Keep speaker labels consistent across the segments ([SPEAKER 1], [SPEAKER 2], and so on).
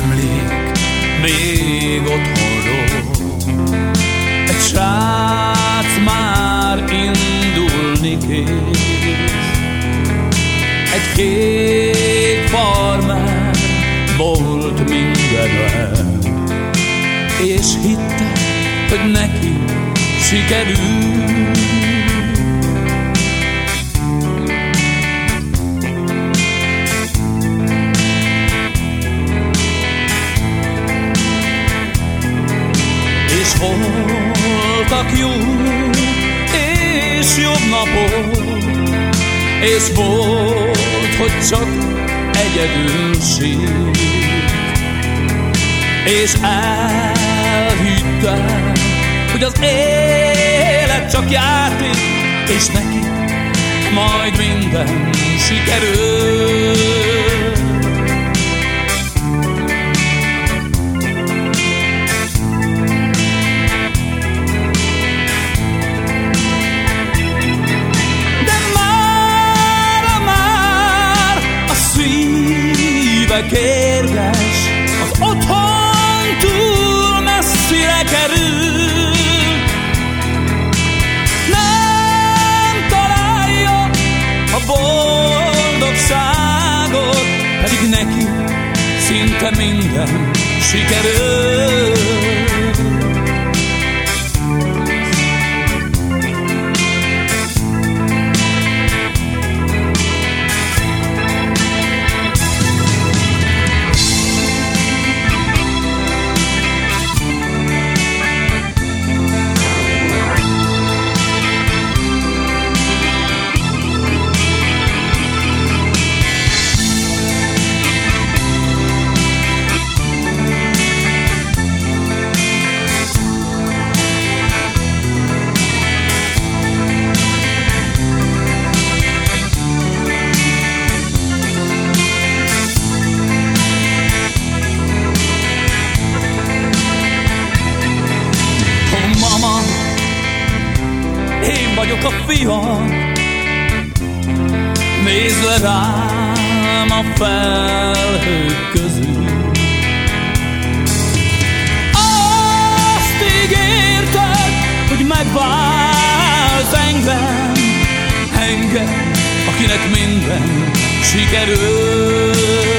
[SPEAKER 1] emlék még otthonról. Egy srác már indulni kész, egy kék farmer volt mindenben, és hitte, hogy neki sikerül. És voltak jó és jobb napok, és volt, hogy csak egyedül sírt, és elhittem, hogy az élet csak játék, és neki majd minden sikerül. Kérges, az otthon túl messzire kerül. Nem találja a boldogságot, pedig neki szinte minden sikerül. Én vagyok a fiam, nézd le rám a felhők közül. Azt ígérted, hogy megválsz engem, engem, akinek minden sikerül.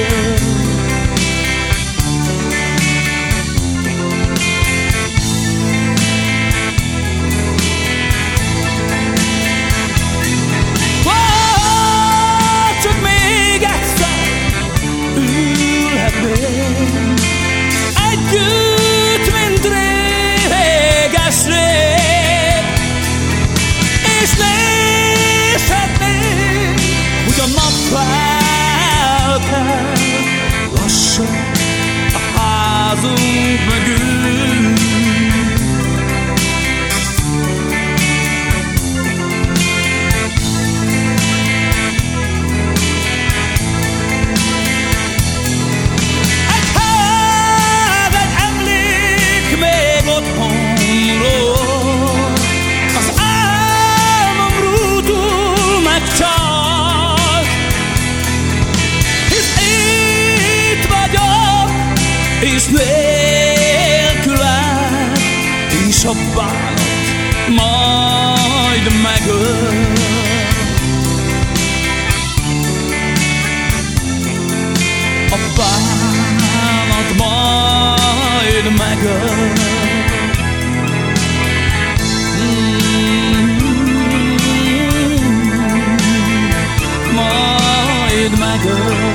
[SPEAKER 1] Együtt, mint réges-rég, és nézhetnénk, hogy a nap felkel lassan a házunk mögül. És nélküled is a bánat majd megöl. A bánat majd megöl. Majd megöl.